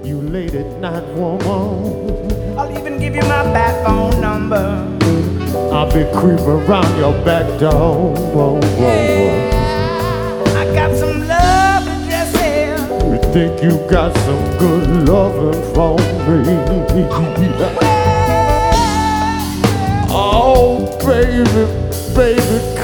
You late at night woman. I'll even give you my bat phone number. I'll be creeping around your back door. Whoa, whoa, whoa. I got some love addresses. You think you got some good loving for me? Oh, baby, baby,